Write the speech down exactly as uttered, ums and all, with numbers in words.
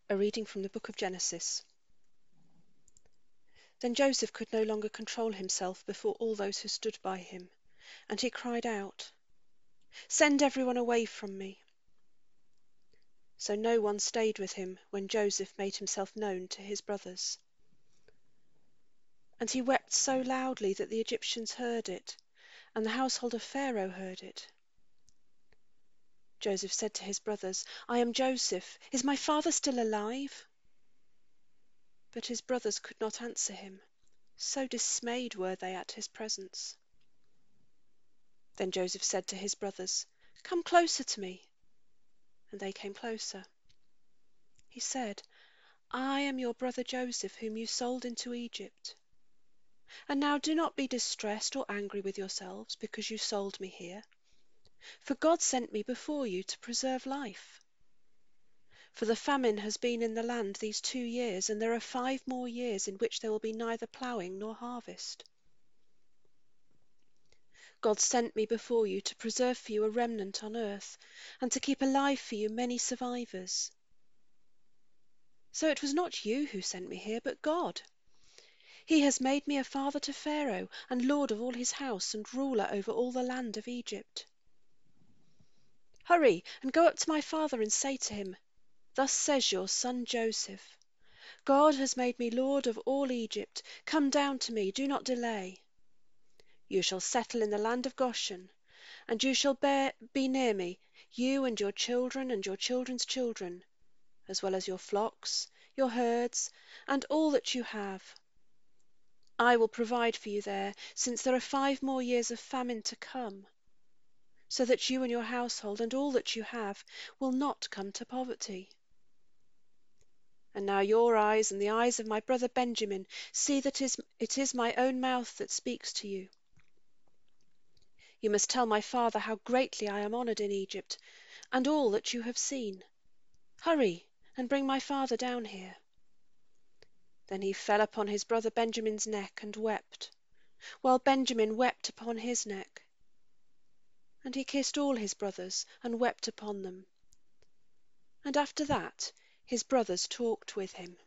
A reading from the book of Genesis. Then Joseph could no longer control himself before all those who stood by him, and he cried out, "Send everyone away from me." So no one stayed with him when Joseph made himself known to his brothers. And he wept so loudly that the Egyptians heard it, and the household of Pharaoh heard it. Joseph said to his brothers, "I am Joseph. Is my father still alive?" But his brothers could not answer him, so dismayed were they at his presence. Then Joseph said to his brothers, "Come closer to me." And they came closer. He said, "I am your brother Joseph, whom you sold into Egypt. And now do not be distressed or angry with yourselves because you sold me here. For God sent me before you to preserve life. For the famine has been in the land these two years, and there are five more years in which there will be neither ploughing nor harvest. God sent me before you to preserve for you a remnant on earth, and to keep alive for you many survivors. So it was not you who sent me here, but God. He has made me a father to Pharaoh, and lord of all his house, and ruler over all the land of Egypt. Hurry and go up to my father and say to him, 'Thus says your son Joseph, God has made me lord of all Egypt. Come down to me, do not delay. You shall settle in the land of Goshen, and you shall bear, be near me, you and your children and your children's children, as well as your flocks, your herds, and all that you have. I will provide for you there, since there are five more years of famine to come, so that you and your household and all that you have will not come to poverty. And now your eyes and the eyes of my brother Benjamin see that it is my own mouth that speaks to you. You must tell my father how greatly I am honored in Egypt, and all that you have seen. Hurry and bring my father down here." Then he fell upon his brother Benjamin's neck and wept, while Benjamin wept upon his neck. And he kissed all his brothers and wept upon them. And after that his brothers talked with him.